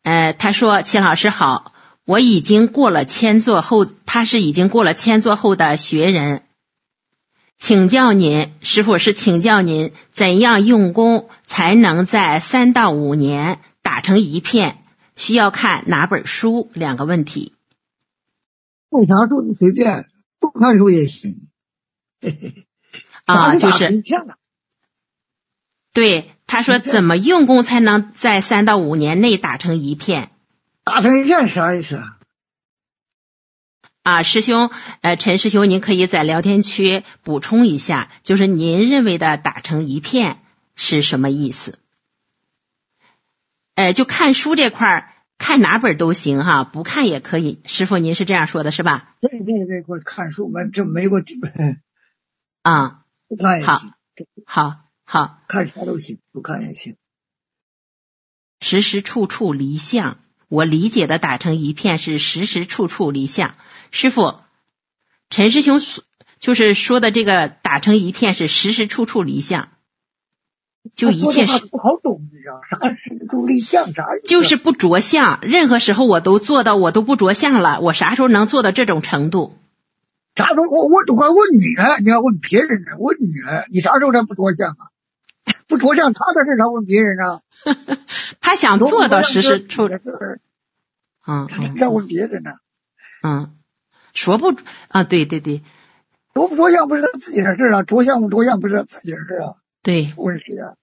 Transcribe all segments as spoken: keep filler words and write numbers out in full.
呃，他说齐老师好，我已经过了签座后，他是已经过了签座后的学人，请教您，师父是请教您怎样用功才能在三到五年打成一片，需要看哪本书？两个问题。 看啥书你随便，不看书也行。 啊，就是对，他说怎么用功才能在三到五年内打成一片？ 打成一片啥意思啊？ 啊，师兄，呃，陈师兄，您可以在聊天区补充一下，就是您认为的打成一片是什么意思？呃，就看书这块，看哪本都行哈，不看也可以。师父，您是这样说的是吧？ 对对对，我看书嘛，这没过底。 啊， 不看也行。 好，好， 看啥都行，不看也行。 时时处处离相，我理解的打成一片是时时处处离相。师父，陈师兄就是说的这个打成一片是时时处处离相，就一切事不好懂，你知道啥时时处离相啥意思？ 就是不着相，任何时候我都做到，我都不着相了，我啥时候能做到这种程度？ 啥时候我我都快问你了，你要问别人了，问你了，你啥时候才不着相啊？不着相，他的事他问别人啊。 他想做到时时处，嗯， 要问别人呢、啊。 嗯，说不啊，对对对， 着不着相不是他自己的事啊，着相不着相不是他自己的事啊。 对， 问谁啊？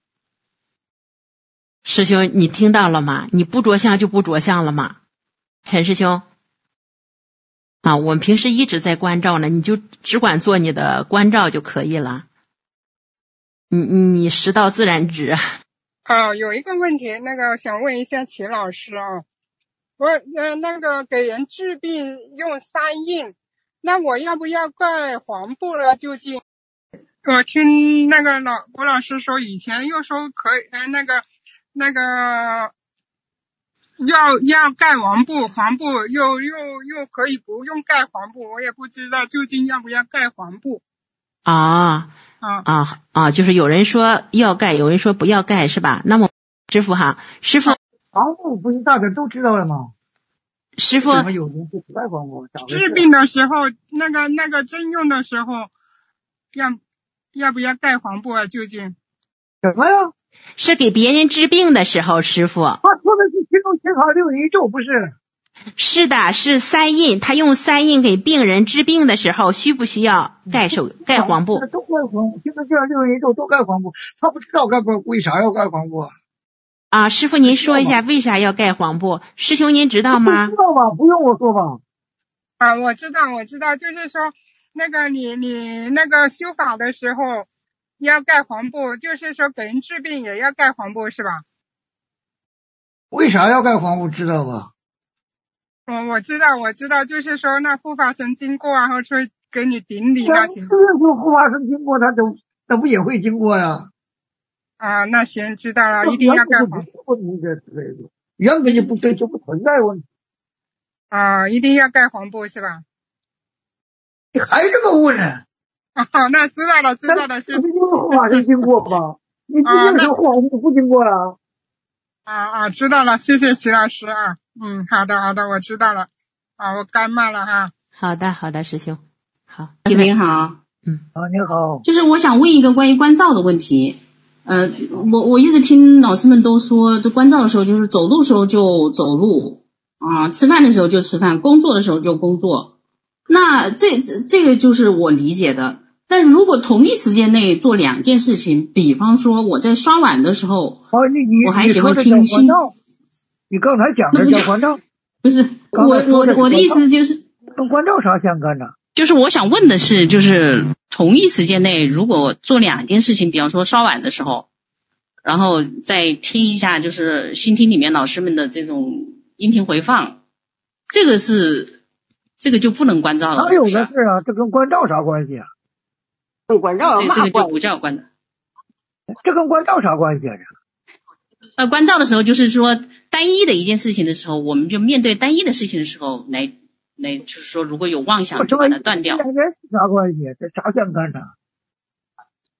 师兄，你听到了吗？你不着相就不着相了吗？陈师兄。啊，我们平时一直在关照呢，你就只管做你的关照就可以了。你你识到自然直。 啊，有一个问题，那个想问一下齐老师啊，我呃那个给人治病用三印，那我要不要盖黄布了？究竟？我听那个老郭老师说，以前又说可以，呃那个那个。要要盖黄布，黄布又又又可以不用盖黄布，我也不知道究竟要不要盖黄布。 啊啊啊啊！就是有人说要盖，有人说不要盖，是吧？那么师父哈，师父， 黄布不是大家都知道了吗？ 师父， 怎么有人不盖黄布？ 治病的时候，那个那个针用的时候，要要不要盖黄布啊？究竟？ 什么呀？ 是给别人治病的时候，师父。 他说的是七中七号六一咒，不是？ 是的，是三印，他用三印给病人治病的时候，需不需要盖手盖黄布？ 都盖黄布，七中七号六一咒都盖黄布，他不知道盖不？为啥要盖黄布？ 啊，师父您说一下为啥要盖黄布？师兄您知道吗？ 知道吧？不用我说吧。 啊，我知道，我知道，就是说那个你你那个修法的时候。要盖黄布，就是说给人治病也要盖黄布是吧？ 为啥要盖黄布知道吧？ 我我知道我知道，就是说那护法神经过然后去给你顶礼那行。 是说护法神经过他都他不也会经过呀？ 啊，那行知道了，一定要盖黄布。 原本就不对，就不存在问题。 啊，一定要盖黄布是吧？ 你还这么问呢？ 哦，那知道了，知道了，是。 不就是护法神经过吗？你毕竟是护法神不经过了。 啊啊，知道了，谢谢齐老师啊。嗯，好的好的，我知道了。啊，我该骂了哈。 好的好的，师兄。好， 您好。 嗯， 啊，你好。 就是我想问一个关于关照的问题。呃，我我一直听老师们都说，这关照的时候就是走路的时候就走路啊，吃饭的时候就吃饭，工作的时候就工作。那这这这个就是我理解的。但如果同一时间内做两件事情，比方说我在刷碗的时候， 哦，你你我还喜欢听心。 你刚才讲的叫关照， 不是我我我的意思就是跟关照啥相干呢？ 就是我想问的是，就是同一时间内如果做两件事情，比方说刷碗的时候，然后再听一下就是心听里面老师们的这种音频回放，这个是这个就不能关照了。 哪有的是啊，这跟关照啥关系啊？ 跟关照这这个就不叫关照。 这跟关照啥关系啊？ 呃，关照的时候就是说单一的一件事情的时候，我们就面对单一的事情的时候来来，就是说如果有妄想就把它断掉。 这啥关系？这啥相干呢？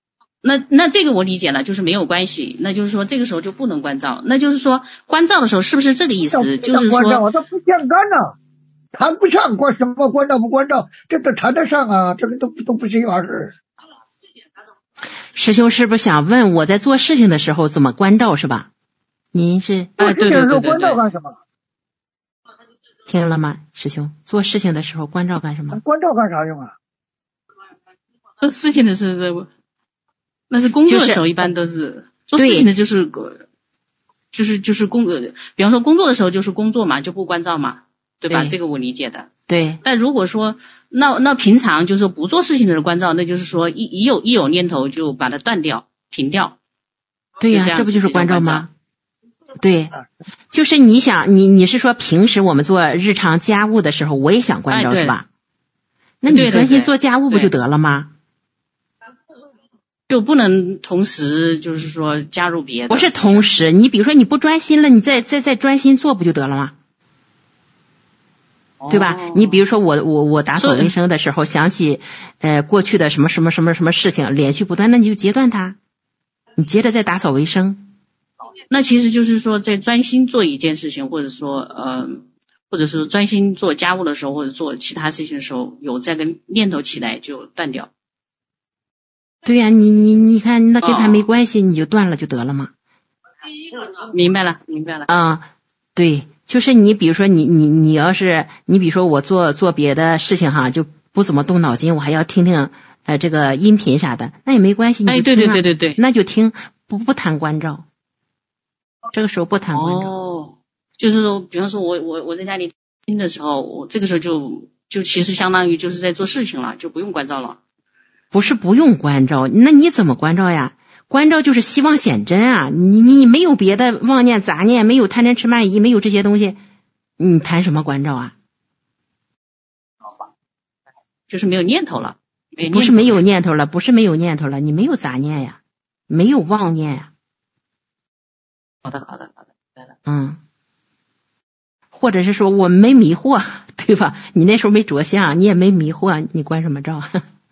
那那这个我理解了，就是没有关系，那就是说这个时候就不能关照，那就是说关照的时候是不是这个意思？就是说它不相干呐、啊，谈不上关什么关照不关照，这都谈得上啊，这个都都不是一码事。 师兄是不是想问我在做事情的时候怎么关照是吧？您是做事情的时候关照干什么？ 听了吗，师兄？做事情的时候关照干什么？ 关照干啥用啊？ 做事情的时候，那是工作的时候一般都是、就是、做事情的就是就是就是工作，比方说工作的时候就是工作嘛，就不关照嘛，对吧？对，这个我理解的。 对。 但如果说那那平常就是说不做事情的人关照，那就是说一一有一有念头就把它断掉停掉。 对呀、啊，这不就是关照吗？对，就是你想你你是说平时我们做日常家务的时候，我也想关照、哎、是吧？那你专心做家务不就得了吗？ 就不能同时就是说加入别的。 不是同时，你比如说你不专心了，你再再再专心做不就得了吗？对吧？你比如说我我我打扫卫生的时候想起呃过去的什么什么什么什么事情连续不断，那你就截断它，你接着再打扫卫生。 那其实就是说在专心做一件事情，或者说呃或者是专心做家务的时候，或者做其他事情的时候，有这个念头起来就断掉。 对呀、啊，你你你看那跟他没关系、哦、你就断了就得了嘛。 明白了明白了。 啊、嗯，对。就是你比如说你你你要是你比如说我做做别的事情哈，就不怎么动脑筋，我还要听听呃这个音频啥的，那也没关系，你就听、啊、 哎对对对对对， 那就听，不不谈关照，这个时候不谈关照。 哦，就是说比方说我我我在家里听的时候，我这个时候就就其实相当于就是在做事情了，就不用关照了。 不是不用关照，那你怎么关照呀？关照就是希望显真啊，你你没有别的妄念杂念，没有贪嗔痴慢疑，没有这些东西，你谈什么关照啊？ 就是没有念头了，没有念头了。 不是没有念头了，不是没有念头了，你没有杂念呀，没有妄念呀。 好的好的好的好的。 嗯，或者是说我没迷惑，对吧？你那时候没着相，你也没迷惑，你关什么照？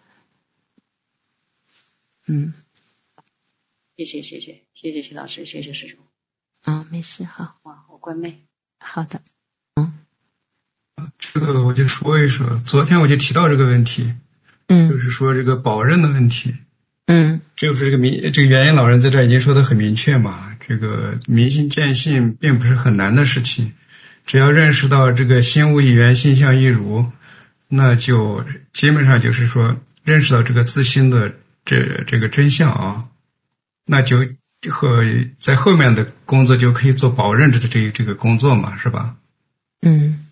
嗯。 谢谢谢谢谢谢徐老师，谢谢师兄。 啊、嗯，没事，好。 哇，我关妹。 好的。嗯。 这个我就说一说，昨天我就提到这个问题。 嗯。 就是说这个保任的问题。 嗯。 就是这个明这个元音老人在这已经说得很明确嘛，这个明心见性并不是很难的事情，只要认识到这个心无一缘，心相一如，那就基本上就是说认识到这个自心的这这个真相啊。那就和在后面的工作就可以做保任的这这个工作嘛，是吧？ 嗯。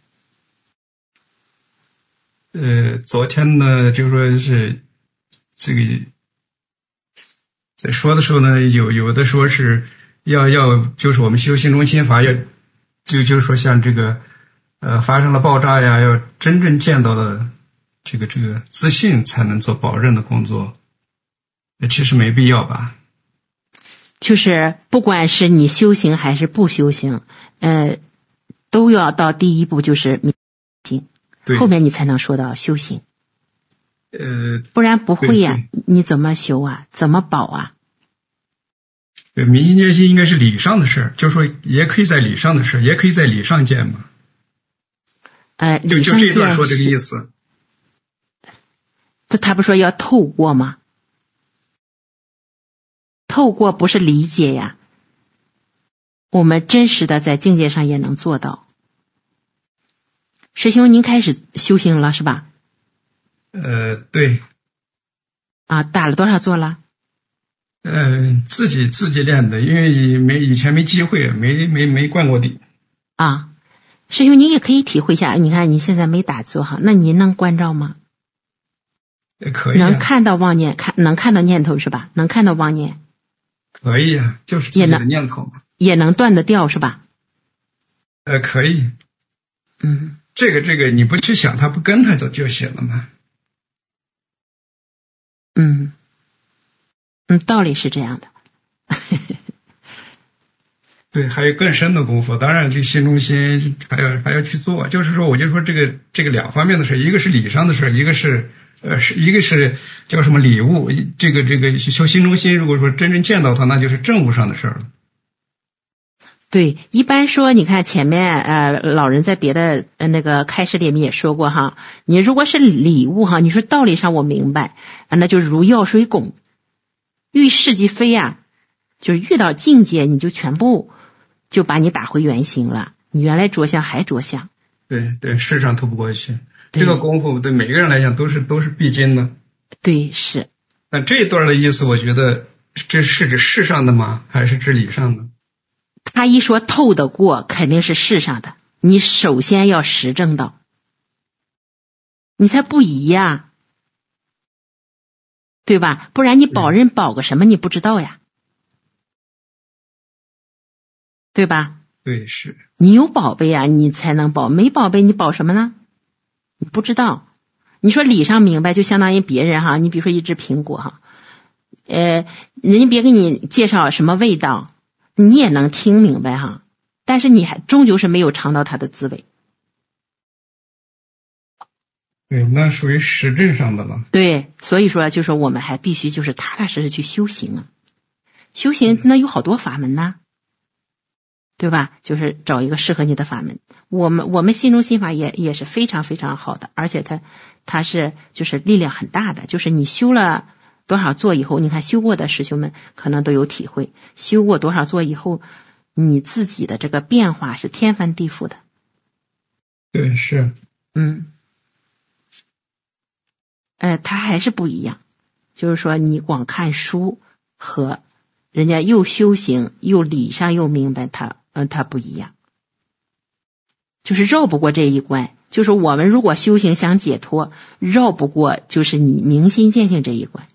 呃，昨天呢，就说是这个在说的时候呢，有有的说是要要就是我们修心中心法要就就是说像这个呃发生了爆炸呀，要真正见到了这个这个自信才能做保任的工作，其实没必要吧？ 就是不管是你修行还是不修行，呃，都要到第一步就是明心，后面你才能说到修行。 呃， 不然不会呀、啊，你怎么修啊？怎么保啊？ 对，明心见性应该是理上的事，就是说也可以在理上的事，也可以在理上见嘛。 呃， 就就这一段说这个意思。 他他不说要透过吗？透过不是理解呀，我们真实的在境界上也能做到。师兄，您开始修行了是吧？ 呃，对。 啊，打了多少坐了？ 呃，自己自己练的，因为没以前没机会，没没没灌过底。 啊，师兄，您也可以体会一下，你看你现在没打坐哈，那您能关照吗？ 可以、啊。 能看到妄念，看能看到念头是吧？能看到妄念。 可以啊，就是自己的念头嘛。 也能断得掉是吧？ 呃，可以。 嗯。 这个这个你不去想，它不跟它就就行了吗？ 嗯。嗯，道理是这样的。 对，还有更深的功夫，当然这心中心还要还要去做。就是说，我就说这个这个两方面的事，一个是理上的事，一个是呃，是一个是叫什么礼物，这个这个修心中心，如果说真正见到他，那就是政务上的事儿了。 对，一般说，你看前面呃，老人在别的呃那个开示里面也说过哈，你如果是礼物哈，你说道理上我明白啊，那就是如药水汞，遇事即非啊，就是遇到境界你就全部就把你打回原形了，你原来着相还着相。 对对，世上透不过去，这个功夫对每个人来讲都是都是必经的。 对，是。 那这一段的意思，我觉得这是指世上的吗？还是指理上的？ 他一说透得过，肯定是世上的。你首先要实证到，你才不疑呀，对吧？不然你保人保个什么你不知道呀，对吧？ 对，是。 你有宝贝啊，你才能保；没宝贝，你保什么呢？你不知道。你说理上明白，就相当于别人哈，你比如说一只苹果哈，呃，人家别给你介绍什么味道。你也能听明白哈，但是你还终究是没有尝到它的滋味。 对，那属于实证上的了。 对，所以说就说我们还必须就是踏踏实实去修行啊。修行那有好多法门呐，对吧？就是找一个适合你的法门。我们我们心中心法也也是非常非常好的，而且它它是就是力量很大的，就是你修了多少座以后，你看修过的师兄们可能都有体会，修过多少座以后，你自己的这个变化是天翻地覆的。 对，是。 嗯。呃，它还是不一样，就是说你光看书和人家又修行又理上又明白它，嗯、呃，它不一样，就是绕不过这一关。就是我们如果修行想解脱，绕不过就是你明心见性这一关。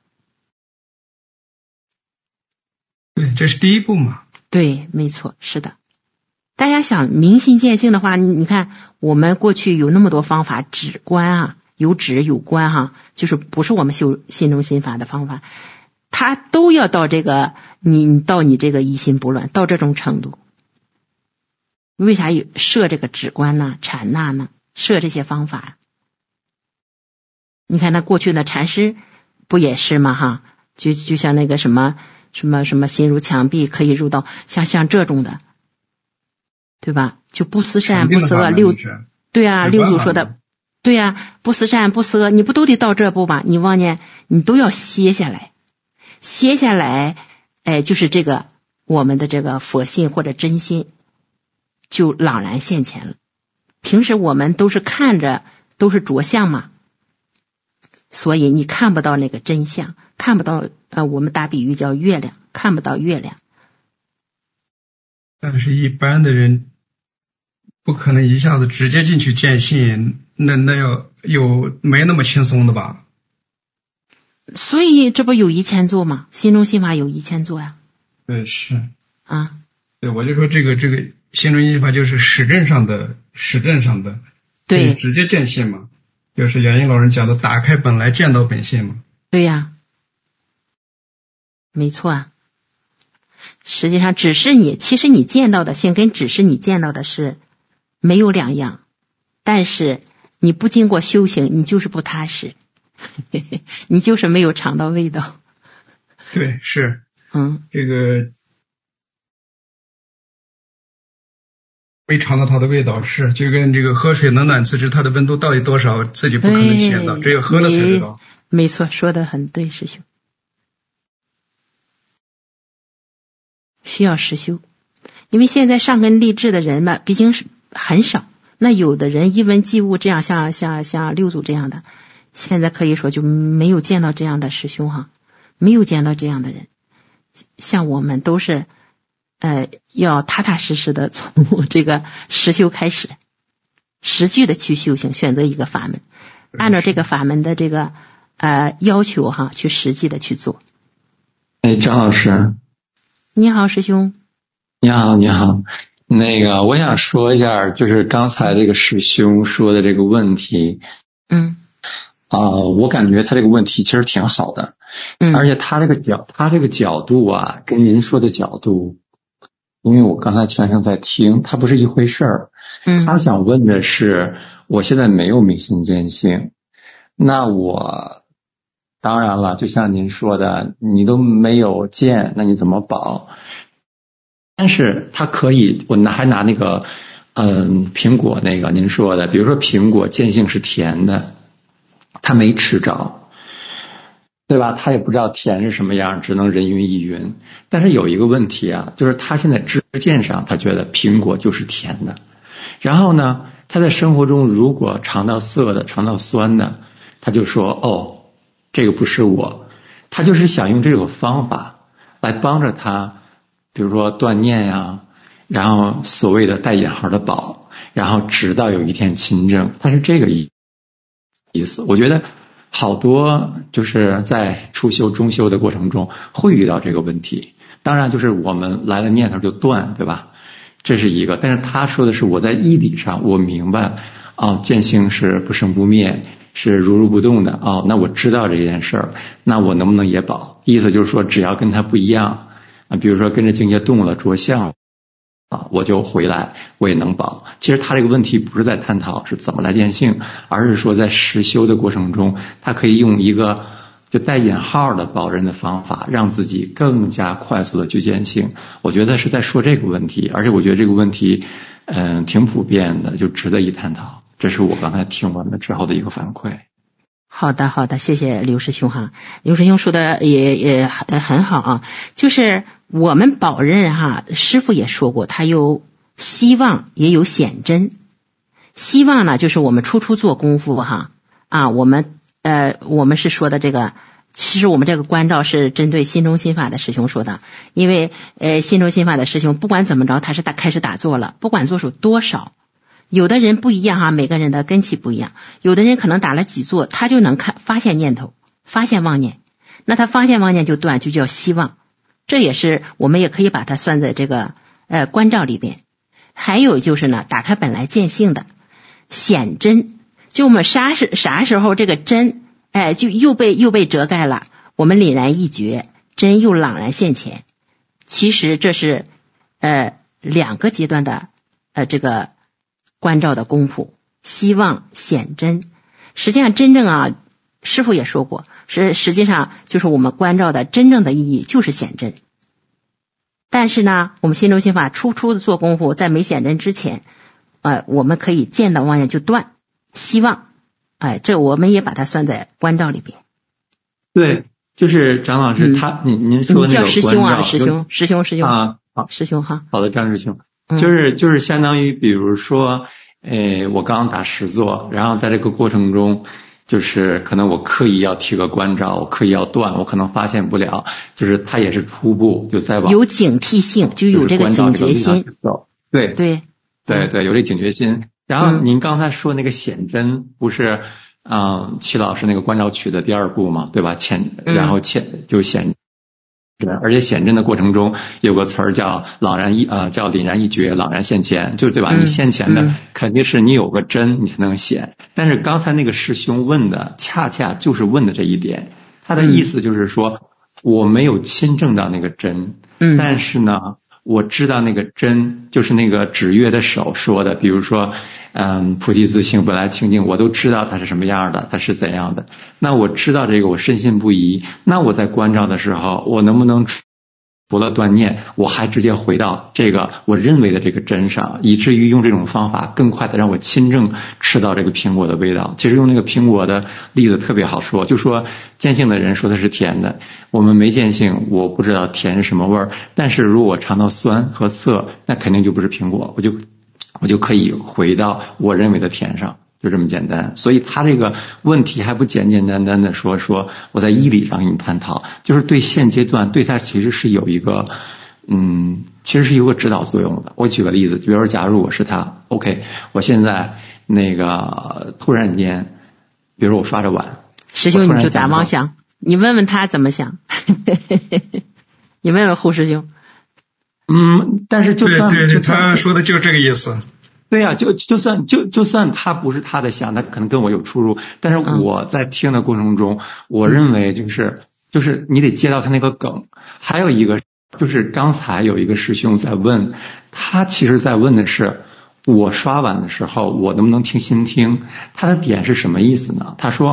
对，这是第一步嘛。 对，没错，是的。大家想明心见性的话，你看我们过去有那么多方法，止观啊，有止有观哈，就是不是我们修心中心法的方法，它都要到这个你到你这个一心不乱到这种程度。为啥有设这个止观呢、禅那呢？设这些方法，你看那过去的禅师不也是吗？哈，就就像那个什么。什么什么心如墙壁可以入道，像像这种的，对吧？就不思善不思恶，六对啊，六祖说的，对啊，不思善不思恶，你不都得到这步吗？你忘念，你都要歇下来，歇下来，哎，就是这个我们的这个佛性或者真心就朗然现前了。平时我们都是看着都是着相嘛。所以你看不到那个真相，看不到呃，我们打比喻叫月亮，看不到月亮。 但是一般的人不可能一下子直接进去见性，那那要有没那么轻松的吧？ 所以这不有一千座吗？心中心法有一千座呀。 对，是啊。 对，我就说这个这个心中心法就是实证上的，实证上的， 对， 直接见性嘛。就是元英老人讲的打开本来见到本性嘛。 对呀，没错啊。实际上只是你其实你见到的性跟只是你见到的是没有两样，但是你不经过修行你就是不踏实你就是没有尝到味道。 对，是嗯， 这个没尝到它的味道，是就跟这个喝水冷暖自知，它的温度到底多少自己不可能体验到，只有喝了才知道。 没错，说得很对，师兄。需要实修，因为现在上根立志的人嘛，毕竟是很少。那有的人一闻即悟，这样像像像六祖这样的，现在可以说就没有见到这样的师兄哈，没有见到这样的人。像我们都是。呃，要踏踏实实的从这个实修开始，实际的去修行，选择一个法门，按照这个法门的这个呃要求哈，去实际的去做。 哎，张老师， 你好，师兄。 你好，你好。那个，我想说一下，就是刚才这个师兄说的这个问题。 嗯。 啊、呃，我感觉他这个问题其实挺好的。嗯。而且他这个角，他这个角度啊，跟您说的角度。因为我刚才全程在听，它不是一回事儿。嗯，他想问的是，我现在没有明心见性， 那我当然了，就像您说的，你都没有见，那你怎么保？但是它可以，我拿还拿那个嗯苹果那个您说的，比如说苹果见性是甜的，他没吃着，对吧？他也不知道甜是什么样，只能人云亦云。但是有一个问题啊，就是他现在知见上他觉得苹果就是甜的，然后呢他在生活中如果尝到涩的，尝到酸的，他就说哦这个不是我。他就是想用这种方法来帮着他，比如说断念呀、啊，然后所谓的带引号的保，然后直到有一天亲证，他是这个意意思。我觉得好多就是在初修中修的过程中会遇到这个问题，当然就是我们来了念头就断，对吧？这是一个。但是他说的是我在义理上我明白哦，见性是不生不灭，是如如不动的哦，那我知道这件事儿，那我能不能也保？意思就是说只要跟他不一样啊，比如说跟着境界动了着相啊，我就回来我也能保。其实他这个问题不是在探讨是怎么来见性，而是说在实修的过程中他可以用一个就带引号的保人的方法，让自己更加快速的去见性。我觉得是在说这个问题，而且我觉得这个问题嗯挺普遍的，就值得一探讨。这是我刚才听完了之后的一个反馈。 好的好的，谢谢刘师兄哈。刘师兄说的也也很好啊，就是我们保人哈，师父也说过，他有希望也有显真。希望呢就是我们初初做功夫哈啊，我们呃我们是说的这个，其实我们这个关照是针对心中心法的师兄说的，因为呃心中心法的师兄不管怎么着他是打开始打坐了，不管做数多少，有的人不一样哈，每个人的根气不一样，有的人可能打了几坐他就能看发现念头，发现妄念，那他发现妄念就断，就叫希望。这也是我们也可以把它算在这个呃关照里边。还有就是呢，打开本来见性的显真，就我们啥时啥时候这个真哎就又被又被遮盖了，我们凛然一觉，真又朗然现前。其实这是呃两个阶段的呃这个关照的功夫，希望显真。实际上真正啊，师父也说过，是实际上就是我们关照的真正的意义就是显真。但是呢，我们心中心法初初的做功夫，在没显真之前，呃，我们可以见到妄念就断，希望，哎、呃，这我们也把它算在关照里边。 对，就是张老师，他、嗯、您您说那个关照， 你叫师兄啊，师兄，师兄，师兄啊，好， 师兄哈。 好的，张师兄，就是就是相当于，比如说，呃，我刚刚打十坐，然后在这个过程中。就是可能我刻意要提个关照，我刻意要断，我可能发现不了，就是它也是初步就在往有警惕性，就有这个警觉心。 对对对对，有这警觉心。然后您刚才说那个显真，不是嗯齐老师那个关照曲的第二部嘛，对吧？显然后显就显。而且显真的过程中有个词儿叫朗然一呃叫凛然一觉，朗然现前，就对吧？你现前的肯定是你有个真，你才能显。但是刚才那个师兄问的，恰恰就是问的这一点，他的意思就是说，我没有亲证到那个真， 嗯， 但是呢，我知道那个真就是那个指月的手说的，比如说，嗯，菩提自性本来清净，我都知道它是什么样的，它是怎样的。那我知道这个，我深信不疑。那我在关照的时候，我能不能除了断念，我还直接回到这个我认为的这个真上，以至于用这种方法更快的让我亲证吃到这个苹果的味道。其实用那个苹果的例子特别好说，就说见性的人说的是甜的，我们没见性，我不知道甜是什么味儿，但是如果我尝到酸和涩，那肯定就不是苹果，我就我就可以回到我认为的甜上，就这么简单。所以他这个问题还不简简单单的说说我在义理上跟你探讨，就是对现阶段对他其实是有一个嗯，其实是有个指导作用的。我举个例子，比如说假如我是他 OK， 我现在那个突然间比如说我刷着碗， 师兄你就打妄想，你问问他怎么想你问问胡师兄。 嗯，但是就算对对，他说的就这个意思。 对呀、啊，就就算就就算他不是他的想，他可能跟我有出入，但是我在听的过程中，嗯、我认为就是就是你得接到他那个梗。还有一个就是刚才有一个师兄在问，他其实在问的是我刷碗的时候，我能不能听心听？他的点是什么意思呢？他说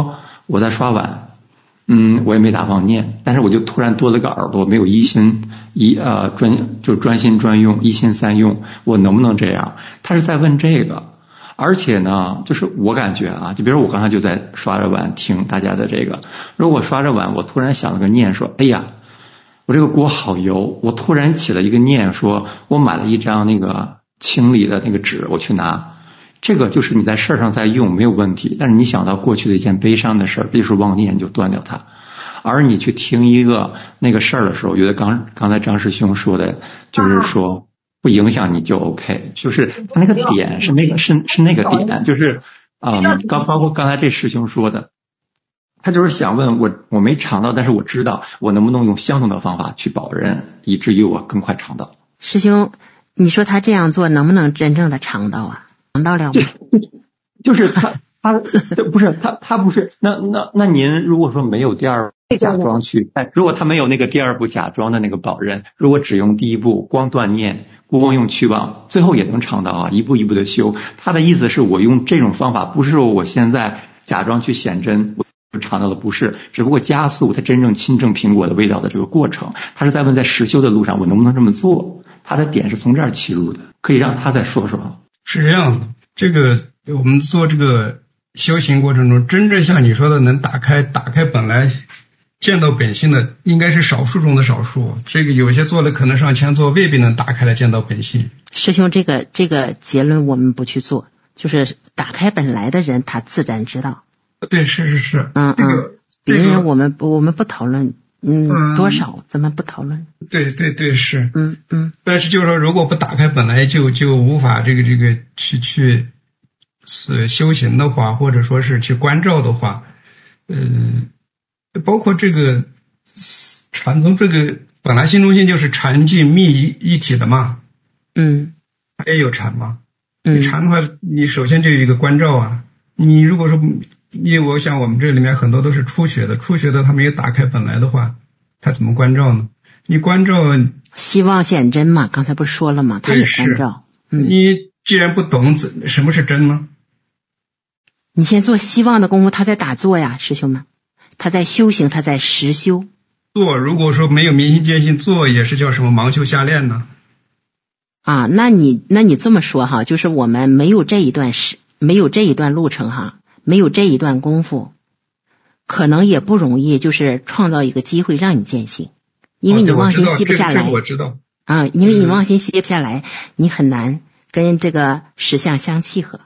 我在刷碗，嗯，我也没打妄念，但是我就突然多了个耳朵，没有一心一呃专就专心专用，一心三用，我能不能这样？他是在问这个。而且呢，就是我感觉啊，就比如我刚才就在刷着碗听大家的这个，如果刷着碗，我突然想了个念说，哎呀，我这个锅好油，我突然起了一个念说，我买了一张那个清理的那个纸，我去拿。这个就是你在事儿上在用没有问题，但是你想到过去的一件悲伤的事儿，比如说妄念就断掉它。而你去听一个那个事儿的时候，我觉得刚刚才张师兄说的，就是说不影响你就 OK， 就是他那个点是那个是是那个点，就是嗯，刚包括刚才这师兄说的，他就是想问我我没尝到，但是我知道我能不能用相同的方法去保人，以至于我更快尝到。 师兄，你说他这样做能不能真正的尝到啊？尝到了吗？ 就是他他不是他他不是那那那您如果说没有第二步假装去，哎，如果他没有那个第二步假装的那个保人，如果只用第一步光断念，光用去妄，最后也能尝到啊，一步一步的修。他的意思是我用这种方法，不是说我现在假装去显真，我尝到的不是，只不过加速他真正亲证苹果的味道的这个过程。他是在问在实修的路上我能不能这么做，他的点是从这儿起入的，可以让他再说说。 是这样的，这个我们做这个修行过程中，真正像你说的能打开打开本来见到本性的，应该是少数中的少数。这个有些做了可能上千做，未必能打开来见到本性。 师兄，这个这个结论我们不去做，就是打开本来的人他自然知道。 对，是是是， 嗯嗯， 这个别人我们我们不讨论。嗯，嗯多少咱们不讨论。 对对对，是。 嗯嗯。但是就是说，如果不打开本来就就无法这个这个去去是修行的话，或者说是去关照的话，嗯、呃，包括这个禅宗这个本来心中心就是禅净密一一体的嘛。 嗯。 它也有禅嘛。 嗯。 你禅的话，你首先就有一个关照啊。你如果说，因为我想我们这里面很多都是初学的，初学的他没有打开本来的话，他怎么关照呢？你关照希望显真嘛，刚才不是说了吗？他也关照。 嗯，你既然不懂什么是真呢？ 你先做希望的功夫，他在打坐呀，师兄们，他在修行，他在实修。 做如果说没有明心见性，做也是叫什么盲修瞎练呢？ 啊，那你那你这么说哈，就是我们没有这一段时，没有这一段路程哈。没有这一段功夫，可能也不容易，就是创造一个机会让你见性，因为你妄心息不下来。 哦、我知道。 啊、嗯，因为你妄心息不下来，你很难跟这个实相相契合。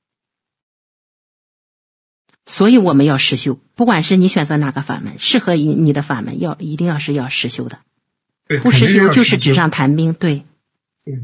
所以我们要实修，不管是你选择哪个法门，适合你的法门，要一定要是要实修的。 对， 不实修就是纸上谈兵。对。 对。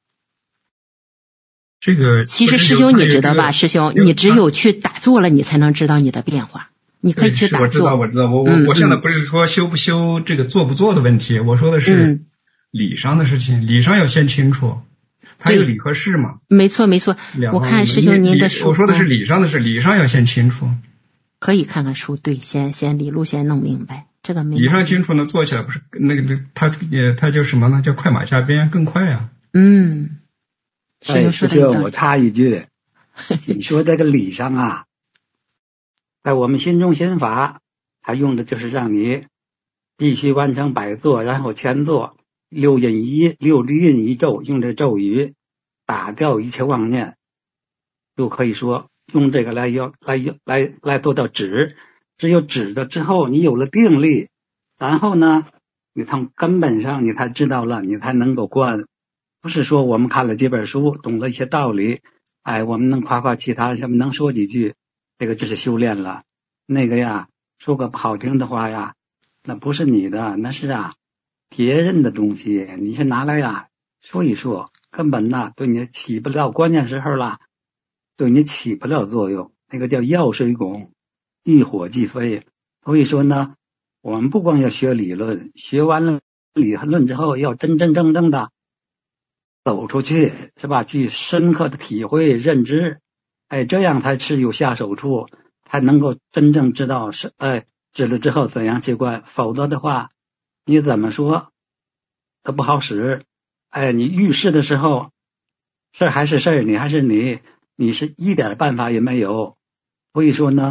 这个其实师兄你知道吧？师兄，你只有去打坐了，你才能知道你的变化。你可以去打坐。 我知道，我知道，我我、嗯、我现在不是说修不修这个做不做的问题，我说的是理上的事情，嗯、理上要先清楚，它有理和事嘛。 没错没错，我看师兄您的书， 我说的是理上的事，理上要先清楚。 可以看看书，对，先先理路先弄明白，这个没。 理上清楚呢，做起来不是那个他也他叫什么呢？叫快马加鞭，更快啊。 嗯。 哎，师兄，我插一句，你说这个理上啊，在我们心中心法，它用的就是让你必须完成百坐，然后千坐，六印一六律印一咒，用这咒语打掉一切妄念，就可以说用这个来要来来来做到止。只有止了之后，你有了定力，然后呢，你从根本上你才知道了，你才能够观。不是说我们看了几本书，懂了一些道理，哎，我们能夸夸其他什么，能说几句，这个就是修炼了。那个呀，说个不好听的话呀，那不是你的，那是啊别人的东西，你是拿来呀说一说，根本呐对你起不了，关键时候啦，对你起不了作用。那个叫药水汞，一火即飞。所以说呢，我们不光要学理论，学完了理论之后，要真真正正的走出去，是吧？去深刻的体会认知，哎，这样才是有下手处，才能够真正知道是哎知了之后怎样去观。否则的话，你怎么说都不好使。哎，你遇事的时候，事还是事，你还是你，你是一点办法也没有。所以说呢，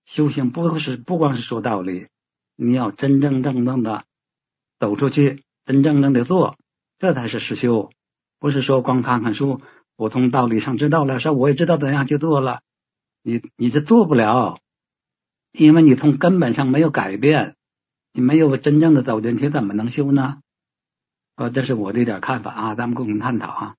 修行不是不光是说道理，你要真真正正的走出去，真正正的做，这才是实修。不是说光看看书，我从道理上知道了，说我也知道怎样去做了，你你这做不了，因为你从根本上没有改变，你没有真正的走进去，怎么能修呢？呃，这是我的一点看法啊，咱们共同探讨啊。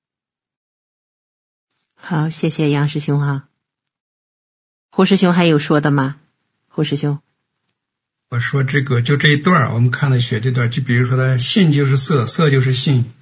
好，谢谢杨师兄啊。胡师兄还有说的吗？胡师兄， 我说这个就这一段，我们看了学这段，就比如说的性就是色，色就是性，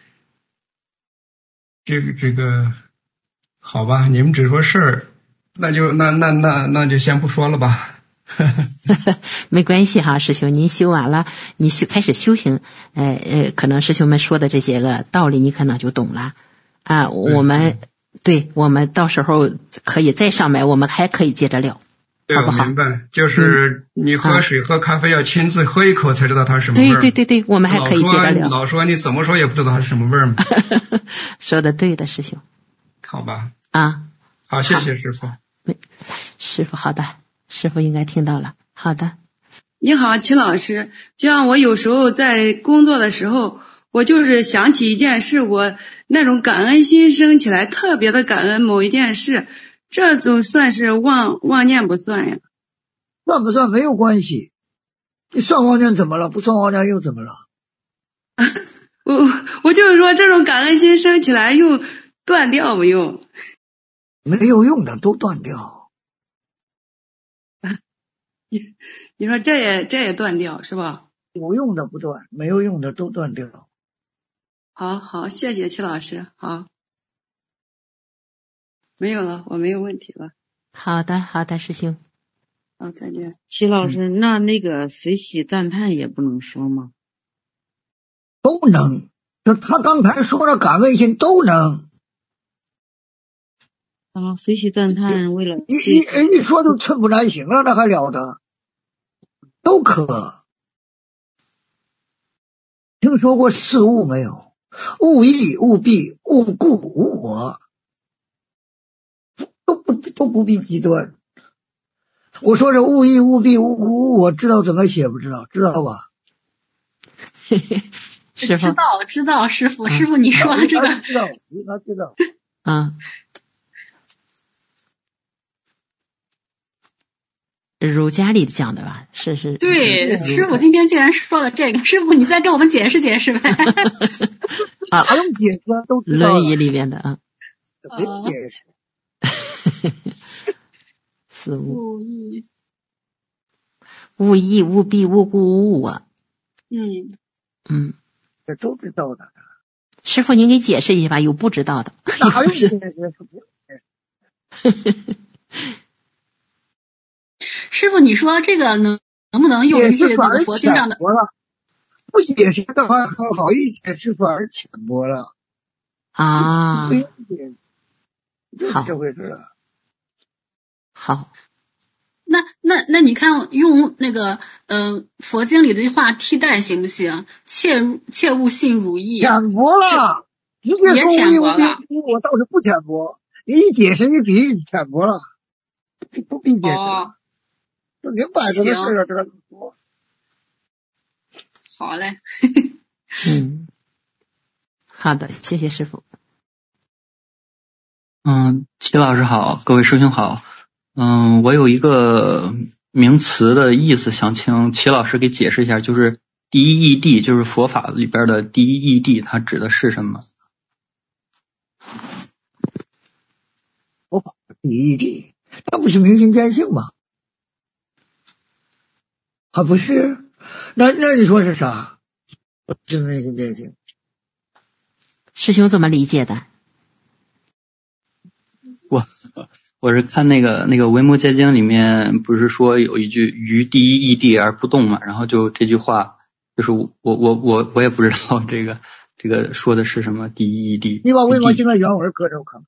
这个这个好吧，你们只说事儿，那就那那那那就先不说了吧。 没关系哈，师兄，您修完了，你修开始修行，呃呃，可能师兄们说的这些个道理，你可能就懂了啊。我们。对，我们到时候可以再上麦，我们还可以接着聊， 对， 好不好？ 我明白，就是你喝水、嗯、喝咖啡要亲自喝一口才知道它是什么味儿。 对对对对，我们还可以接着聊。 老说你怎么说也不知道它是什么味儿嘛。 说的对的，师兄。 好吧。 啊， 好，谢谢师傅。 师傅，好的，师傅应该听到了。好的。 你好，齐老师，就像我有时候在工作的时候，我就是想起一件事，我那种感恩心升起来，特别的感恩某一件事，这种算是妄妄念不算呀？ 算不算没有关系，你算妄念怎么了？不算妄念又怎么了？ 我我就是说，这种感恩心升起来用断掉不用？ 没有用的都断掉。 你你说这也这也断掉是吧？ 有用的不断，没有用的都断掉。 好好，谢谢齐老师。好，没有了，我没有问题了。 好的，好的，师兄。 好，再见。 齐老师，嗯、那那个随喜赞叹也不能说吗？ 都能，就他刚才说的感恩心都能。 啊，随喜赞叹为了一一一说就寸步难行了，那还了得？都可。听说过四物没有？勿意、勿必、勿故、勿我，都不都不必极端。我说这勿意、勿必、勿故、勿我，知道怎么写不知道？知道吧？ 师傅知道知道，师傅、嗯、师傅你说这个知道，他知道。 嗯。儒家里讲的吧，是是。 对，师傅今天竟然说了这个，师傅你再给我们解释解释呗。 啊， 不用解释，都知道。 论语里面的啊。 不用解释。 四物。 勿意。 勿意、勿必、勿故、勿我。 嗯。 嗯。 这都知道的。 师傅，您给解释一下吧，有不知道的。 哪有解释？ 师傅，你说这个能能不能用于那个佛经上的？ 不解释的话，好好一解释反而浅薄了啊！ 不用解释，就是这回事。 好， 那那那你看用那个嗯、呃、佛经里的话替代行不行？切切勿信汝意。 浅薄了， 也浅薄了。 我倒是不浅薄，你一解释一比浅薄了，不必解释。 哦， 这明摆着的事啊，这个说。 好嘞。 嗯，好的，谢谢师傅。 嗯，齐老师好，各位师兄好。嗯，我有一个名词的意思，想请齐老师给解释一下，就是第一义谛，就是佛法里边的第一义谛，它指的是什么？ 佛法第一义谛，那不是明心见性吗？还不是？那那你说是啥？是明心见性。 师兄怎么理解的？ 我我是看那个那个《维摩诘经》里面不是说有一句于第一义谛而不动嘛，然后就这句话就是我我我我也不知道这个这个说的是什么第一义谛。 你把《维摩诘经》的原文搁着我看看。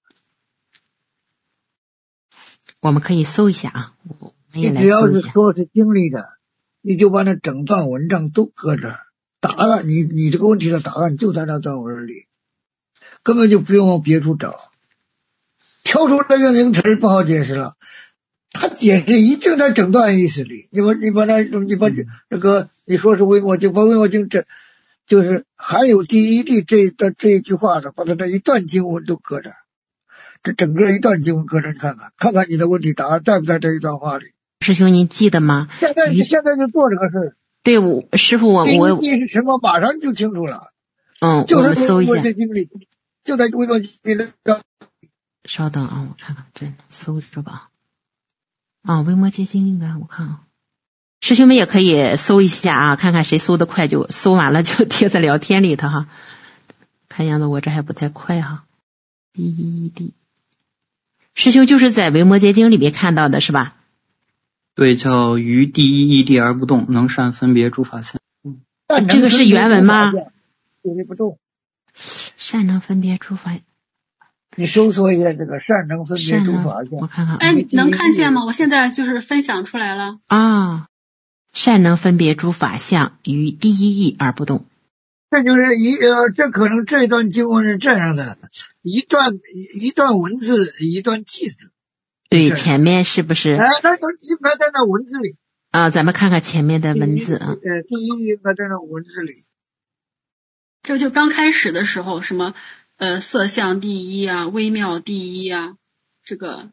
我们可以搜一下啊，我们也来搜一下。你只要是说是经历的，你就把那整段文章都搁这儿，答案你你这个问题的答案就在那段文里，根本就不用往别处找。挑出这个名词不好解释了， 他解释一定在整段意思里。你把你把那你把这个你说是维摩经，把维摩经这就是还有第一地这的这一句话的，把他这一段经文都搁这，这整个一段经文搁这，你看看看看你的问题答案在不在这一段话里？ 师兄您记得吗？ 现在现在就做这个事儿。 对，我师傅我我第一地是什么？马上就清楚了。 嗯， 就我们搜一下。 就在维摩经里。 稍等啊，我看看，这搜着吧。啊，维摩诘经应该我看啊，师兄们也可以搜一下啊，看看谁搜得快，就搜完了就贴在聊天里头哈。看样子我这还不太快哈。第一地，师兄就是在维摩诘经里面看到的是吧？ 对，叫于第一义谛而不动，能善分别诸法相。 嗯，这个是原文吗？ 不动。 善能分别诸法。 你搜索一下这个善能分别诸法相， 我看看。 哎，能看见吗？我现在就是分享出来了。 啊，善能分别诸法相，于第一义而不动。 这就是一呃，这可能这段经文是这样的，一段一段文字，一段句子。 对，前面是不是？ 哎，那都应该在那文字里。 啊，咱们看看前面的文字啊。 呃，第一应该在那文字里。 这就刚开始的时候，什么？呃，色相第一啊，微妙第一啊，这个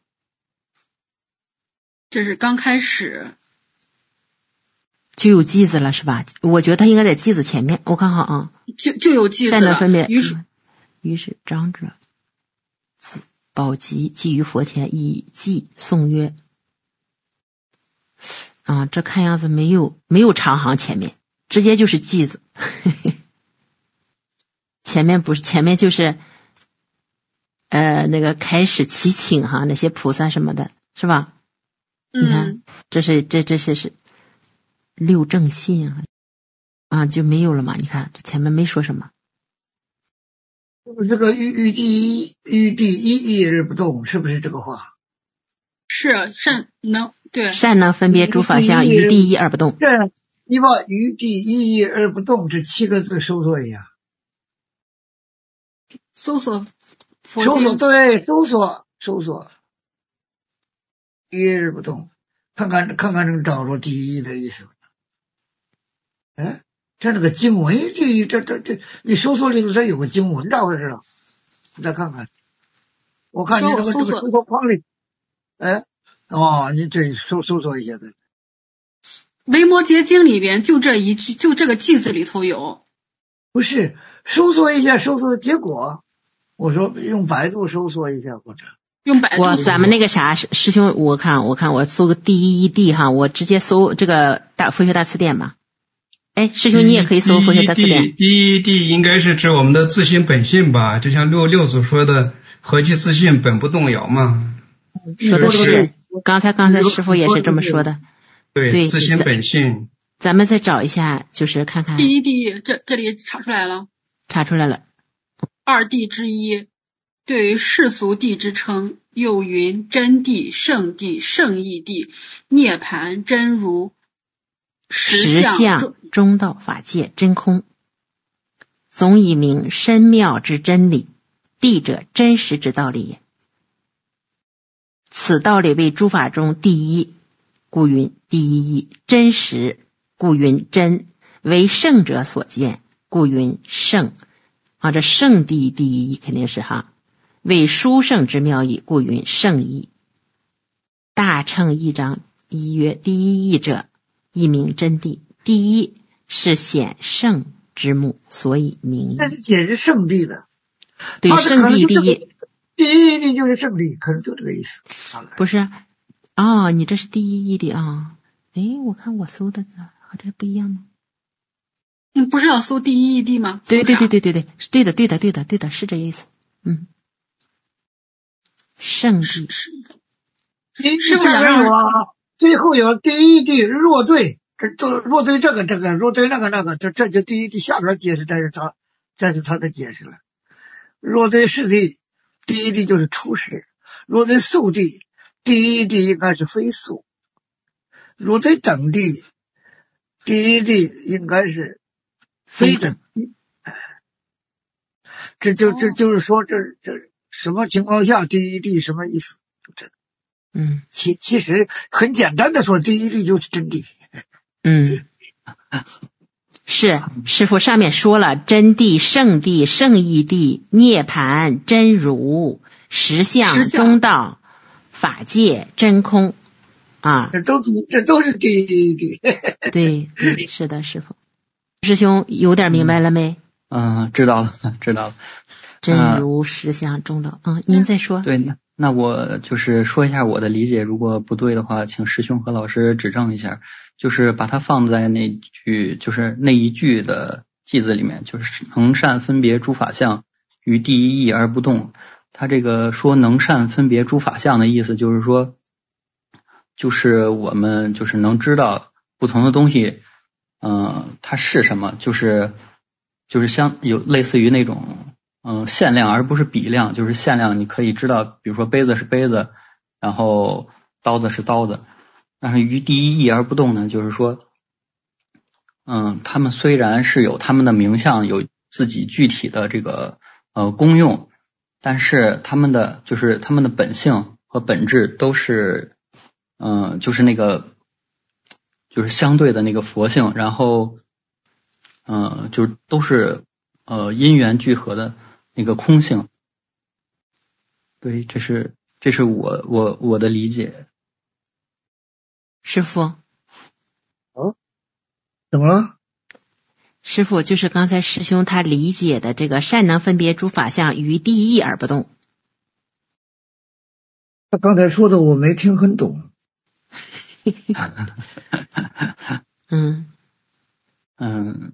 这是刚开始就有句子了是吧？我觉得它应该在句子前面，我看好啊， 就就有句子了。 善能分别， 于是于是长者子宝吉寄于佛前，以偈颂曰。啊，这看样子没有没有长行前面，直接就是句子。前面不是，前面就是呃那个开始祈请哈，那些菩萨什么的，是吧？ 嗯， 你看，这是这这是是六正信啊，啊就没有了嘛？你看这前面没说什么。 这个于于第一于第一义而不动，是不是这个话？ 是善能对善能分别诸法相，于第一而不动。 这你把于第一义而不动这七个字搜索一下。 搜索佛经，搜索对，搜索搜索，一日不动，看看看看能找着第一的意思。哎，这那个经文第一，这这这，你搜索里头这有个经文，咋回事啊？你再看看，我看你这个这个搜索框里，哎，哦，你这搜搜索一下的。 维摩诘经里边就这一句，就这个句子里头有。 不是，搜索一下，搜索的结果。我说用百度搜索一下，或者用百度。 我咱们那个啥师兄，我看我看我搜个第一义哈，我直接搜这个大佛学大词典嘛。哎，师兄你也可以搜佛学大词典。 第一义应该是指我们的自性本性吧？就像六六祖说的“何其自性，本不动摇”嘛。 说的是，刚才刚才师父也是这么说的。 对， 对自性本性。 咱们再找一下，就是看看。 第一谛，这这里查出来了。 查出来了。 二谛之一，对于世俗谛之称，又云真谛、圣谛、圣义谛、涅盘、真如、实相、中道法界、真空，总以名深妙之真理。谛者，真实之道理也。此道理为诸法中第一，故云第一义；真实，故云真；为圣者所见，故云圣。啊，这圣谛第一义肯定是哈，为殊胜之妙义，故云圣义。大乘义章一曰：第一义者，一名真谛。第一是显圣之目，所以名义。 这是解释圣谛的。 对，圣谛第一。 第一义谛就是圣谛，可能就这个意思。 不是，哦，你这是第一义谛啊？哎，我看我搜的和这不一样吗？ 你不是要搜第一义谛吗？ 对对对对对对，对的对的对的对的，是这意思。嗯，圣谛是是下边有啊，最后有第一谛若对，这都若对这个这个，若对那个那个，这这就第一谛下边解释，这是他这是他的解释了。若对是谛，第一谛就是初始；若对速谛，第一谛应该是非速；若对等谛，第一谛应该是非等。这就这就是说这这什么情况下第一谛什么意思？就这个。 嗯， 其其实很简单的说，第一义就是真谛。 嗯，是师父上面说了，真谛、圣谛、圣义谛、涅盘、真如、实相、中道、法界、真空啊， 这都这都是第一谛。 对对，是的，师父。师兄有点明白了没？ 嗯、呃，知道了，知道了。 真如、实相、中道，嗯，您再说。 对，那那我就是说一下我的理解，如果不对的话，请师兄和老师指正一下。就是把它放在那句，就是那一句的句子里面，就是能善分别诸法相，于第一义而不动。他这个说能善分别诸法相的意思，就是说，就是我们就是能知道不同的东西，嗯、呃，它是什么，就是就是相有类似于那种嗯、呃、限量，而不是比量，就是限量，你可以知道，比如说杯子是杯子，然后刀子是刀子。但是于第一义而不动呢，就是说，嗯，他们虽然是有他们的名相，有自己具体的这个呃功用，但是他们的就是他们的本性和本质都是，嗯、呃，就是那个就是相对的那个佛性，然后，嗯、呃，就是都是呃因缘聚合的那个空性。对，这是这是我我我的理解。 师父， 哦，怎么了？ 师父，就是刚才师兄他理解的这个善能分别诸法相，于第一义而不动。 他刚才说的我没听很懂。 嗯嗯，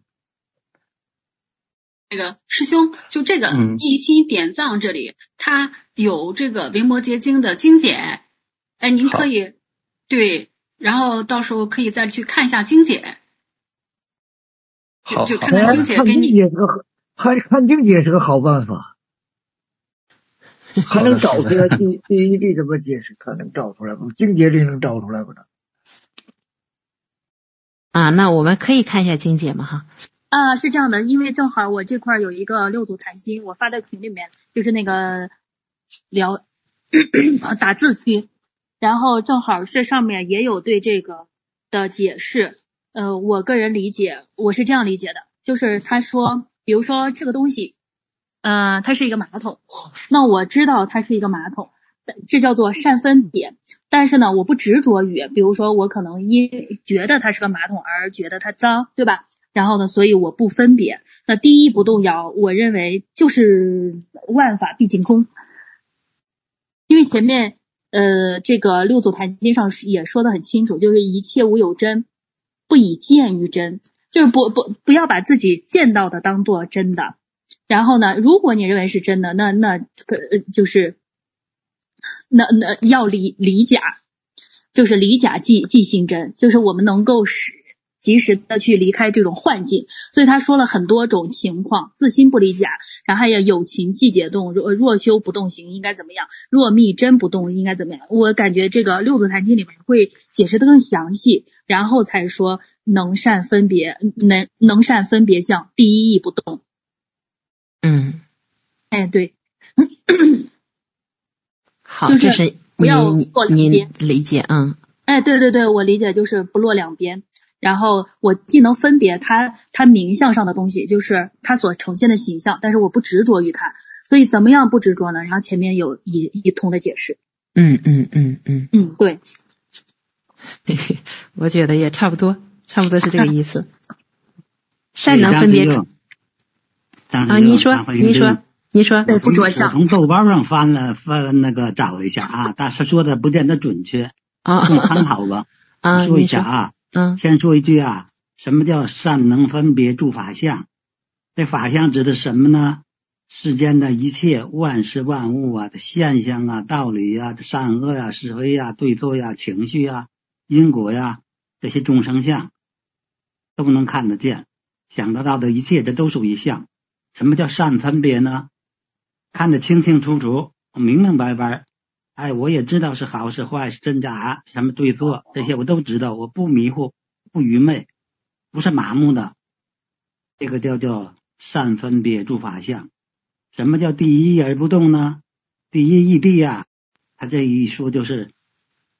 这个师兄，就这个一心典藏这里，它有这个维摩诘经的精简，哎，您可以对。然后到时候可以再去看一下经解，就就看看经解给你。 看看经解是个好办法，还能找出来第第一例怎么解释？看能找出来不？经解里能找出来不呢？ 啊，那我们可以看一下经解吗？哈。 啊，是这样的，因为正好我这块有一个六祖坛经，我发在群里面，就是那个聊打字区。然后正好这上面也有对这个的解释，呃，我个人理解，我是这样理解的，就是他说，比如说这个东西，呃，它是一个马桶，那我知道它是一个马桶，这叫做善分别，但是呢，我不执着于，比如说我可能因觉得它是个马桶而觉得它脏，对吧？然后呢，所以我不分别。那第一不动摇，我认为就是万法毕竟空，因为前面。呃，这个六祖坛经上也说得很清楚，就是一切无有真，不以见于真，就是不不不要把自己见到的当做真的。然后呢，如果你认为是真的，那那呃就是那那要离离假，就是离假即即心真，就是我们能够使及时的去离开这种幻境。所以他说了很多种情况，自心不离假，然后还有有情即解动，若若修不动行应该怎么样，若密真不动应该怎么样。我感觉这个六祖坛经里面会解释的更详细，然后才说能善分别，能能善分别相，第一义不动。 嗯， 哎，对。 好， 就是这是不要落两边。 您理解，嗯。 哎，对对对，我理解就是不落两边。然后我既能分别它它名相上的东西，就是它所呈现的形象，但是我不执着于它。所以怎么样不执着呢？然后前面有一一通的解释。 嗯嗯嗯嗯嗯，对。 我觉得也差不多，差不多是这个意思。善能分别啊，你说，你说，你说， 对，不着相。我从豆瓣上翻了翻那个找了一下啊，但是说的不见得准确， 啊， 供参考吧。 啊， 说一下啊。 嗯， 先说一句啊，什么叫善能分别诸法相？这法相指的是什么呢？世间的一切万事万物啊的现象啊、道理啊、善恶呀、啊、是非呀、啊、对错呀、啊、情绪呀、啊、因果呀，这些众生相都能看得见，想得到的一切，这都属于相。什么叫善分别呢？看得清清楚楚，明明白白。哎，我也知道是好是坏是真假，什么对错，这些我都知道，我不迷糊，不愚昧，不是麻木的。这个叫叫善分别诸法相。什么叫第一义而不动呢？第一义谛呀，他这一说就是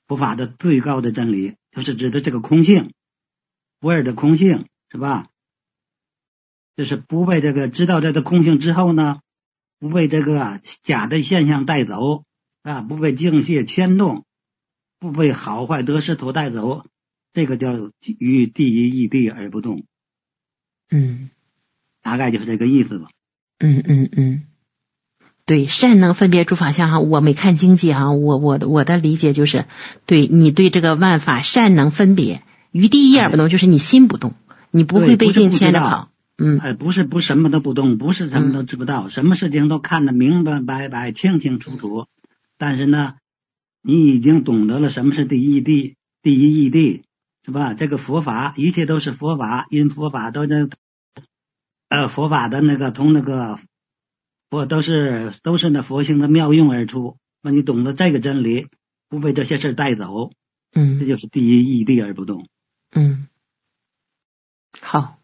佛法的最高的真理，就是指的这个空性，不二的空性，是吧？就是不被这个知道这个空性之后呢，不被这个假的现象带走啊，不被境界牵动，不被好坏得失所带走，这个叫于第一义谛而不动。 嗯， 大概就是这个意思吧。 嗯嗯嗯，对，善能分别诸法相哈，我没看经济哈，我我的我的理解就是，对你对这个万法善能分别，于第一而不动，就是你心不动，你不会被境牵着跑。嗯， 哎，不是不什么都不动，不是什么都知不到，嗯、什么事情都看得明明白白、清清楚楚。但是呢，你已经懂得了什么是第一谛，第一义谛，是吧？这个佛法，一切都是佛法，因佛法都是呃佛法的那个从那个佛都是都是那佛性的妙用而出。那你懂得这个真理，不被这些事带走， 嗯， 这就是第一义谛而不动。 嗯，好。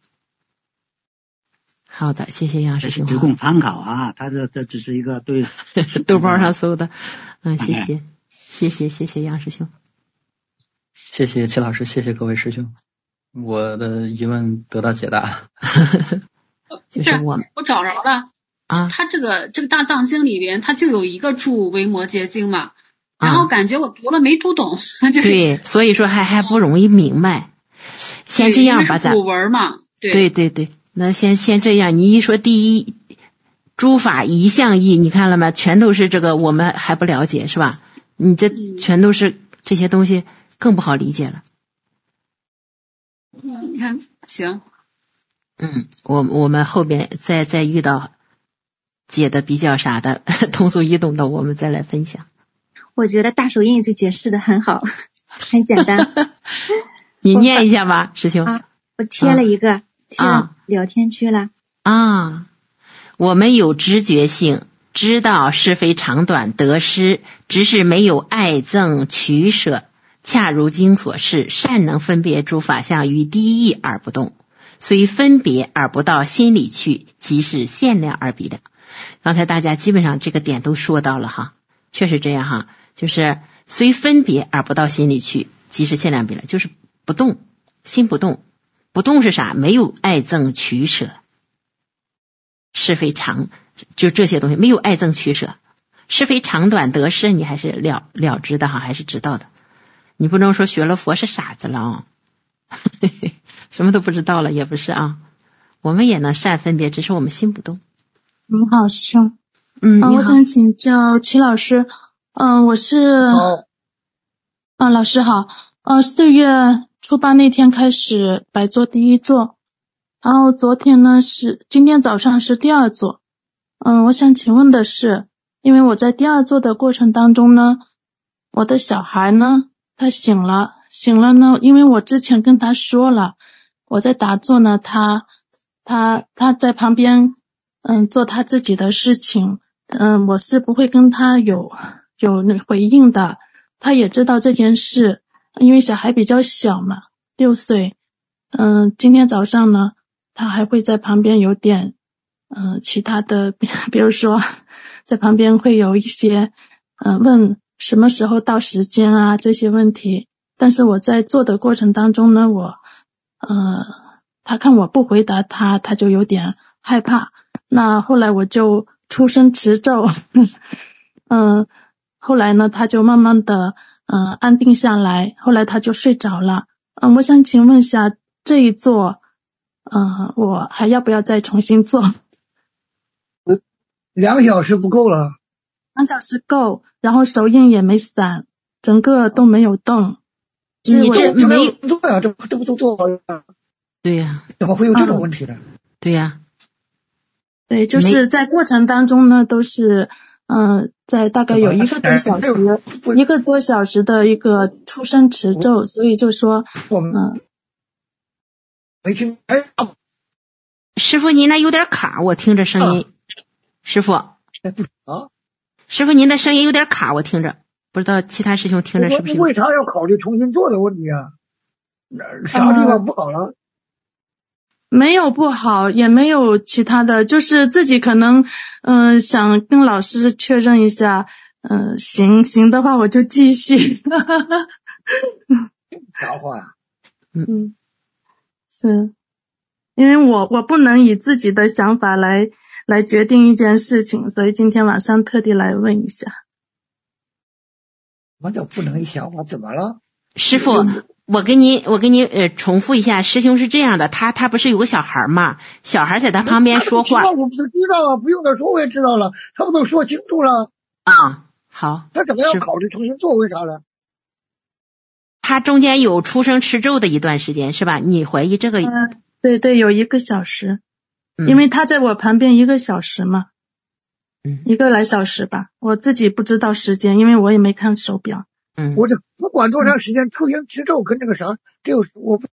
好的，谢谢杨师兄。 只供参考啊，他这这只是一个对豆包上搜的，嗯，谢谢，哎、谢谢，谢谢杨师兄， 谢谢齐老师，谢谢各位师兄，我的疑问得到解答。 就是我我找着了啊，他这个这个大藏经里边，他就有一个注维摩诘经嘛，然后感觉我读了没读懂，啊、就是对，所以说还还不容易明白。先这样吧，咱古文嘛，对对对对。那先先这样，你一说第一诸法一向义，你看了吗？全都是这个我们还不了解是吧？你这全都是这些东西更不好理解了。 嗯，你看行。 嗯，我我们后边再再遇到解的比较啥的通俗易懂的，我们再来分享。 我觉得大手印就解释的很好，很简单。 你念一下吧，师兄。 啊，我贴了一个。啊啊，聊天区了啊！我们有知觉性，知道是非长短得失，只是没有爱憎取舍。恰如经所示，善能分别诸法相于第一而不动，虽分别而不到心里去，即是限量而比量。刚才大家基本上这个点都说到了哈，确实这样哈，就是虽分别而不到心里去，即是限量比量，就是不动，心不动。不动是啥？没有爱憎取舍，是非长，就这些东西没有爱憎取舍，是非长短得失你还是了了知的哈，还是知道的。你不能说学了佛是傻子了啊、哦，什么都不知道了也不是啊。我们也能善分别，只是我们心不动。 您好，师兄。 嗯， 啊、我想请教齐老师，嗯、呃，我是，嗯、啊，老师好，呃，四月初八那天开始白做第一座，然后昨天呢是今天早上是第二座。嗯，我想请问的是，因为我在第二座的过程当中呢，我的小孩呢他醒了，醒了呢，因为我之前跟他说了，我在打坐呢，他他他在旁边嗯做他自己的事情，嗯我是不会跟他有有那回应的，他也知道这件事。因为小孩比较小嘛，六岁，嗯，今天早上呢，他还会在旁边有点，嗯、呃，其他的，比如说，在旁边会有一些，嗯、呃，问什么时候到时间啊这些问题。但是我在做的过程当中呢，我，呃，他看我不回答他，他就有点害怕。那后来我就出声持咒，嗯、呃，后来呢，他就慢慢的。嗯、呃，安定下来，后来他就睡着了。嗯、呃，我想请问一下，这一座，嗯、呃，我还要不要再重新做？ 两个小时不够了。 两小时够，然后手印也没散，整个都没有动。 你这没做呀？这这不都做好了？ 对呀、 啊。怎么会有这种问题呢？ 嗯、对呀、啊。 对，就是在过程当中呢，都是。嗯，在大概有一个多小时，一个多小时的一个出声持咒，所以就说，嗯， 没听，哎， 师傅您那有点卡，我听着声音，师傅， 啊， 师傅您的声音有点卡，我听着，不知道其他师兄听着是不是？ 为啥要考虑重新做的问题啊？啥地方不好了？ 没有不好，也没有其他的，就是自己可能嗯、呃、想跟老师确认一下， 呃，行行的话我就继续。 啥话呀？ 嗯，是因为我我不能以自己的想法来来决定一件事情，所以今天晚上特地来问一下。 什么叫不能以想法？怎么了？ 师父，我给你我给你呃重复一下，师兄是这样的，他他不是有个小孩嘛，小孩在他旁边说话。 我不知道啊，不用他说我也知道了，他们都说清楚了。 啊，好。 他怎么样考虑重新做？为啥呢？ 他中间有出生吃咒的一段时间是吧？你怀疑这个？ 嗯，对对，有一个小时， 嗯、 因为他在我旁边一个小时嘛， 嗯， 一个来小时吧，我自己不知道时间，因为我也没看手表。 嗯， 我这不管多长时间，出生吃咒跟这个啥，这个我不。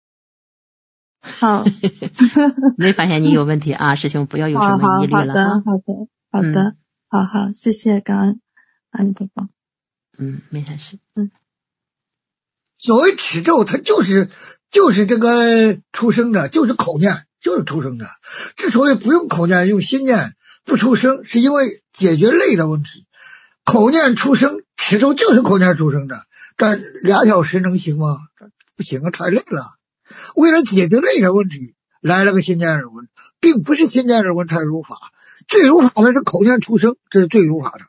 好， 没发现你有问题啊，师兄不要有什么疑虑了啊。 好的，好的，好的，嗯、好好，谢谢，感恩阿弥陀佛。 嗯，没啥事。 嗯。 所谓持咒，它就是就是这个出生的，就是口念，就是出生的。之所以不用口念，用心念不出生，是因为解决累的问题。口念出生，持咒就是口念出生的，但俩小时能行吗？不行啊，太累了。为了解决累的问题，来了个心念耳闻，并不是心念耳闻才如法，最如法的是口念出生，这是最如法的。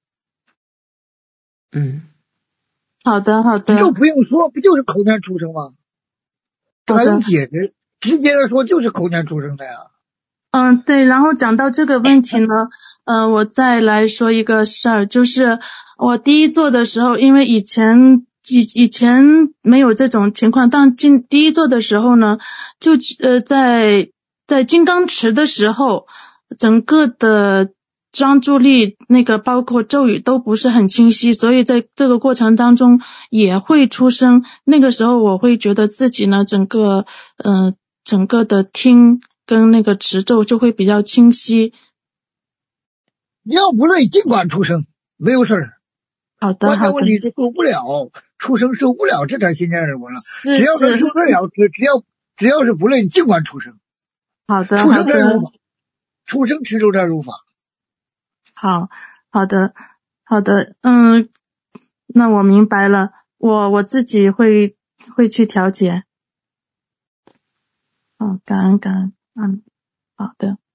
嗯。 好的，好的。 就不用说，不就是口念出生吗？还用解释？直接的说就是口念出生的呀。 嗯，对。然后讲到这个问题呢，呃，我再来说一个事儿，就是我第一做的时候，因为以前以以前没有这种情况，但进第一做的时候呢，就呃在在金刚持的时候，整个的专注力那个包括咒语都不是很清晰，所以在这个过程当中也会出声。那个时候我会觉得自己呢整个呃整个的听跟那个持咒就会比较清晰。 你要不累尽管出声，没有事儿。 好的，好的。 关键问题是受不了，出声受不了，这才心念耳闻了。 只要是受得了，只只要只要是不累，尽管出声。 好的， 出声才如法，出声持咒才如法。 好，好的，好的，嗯，那我明白了，我我自己会会去调节。好，感恩感恩，嗯，好的。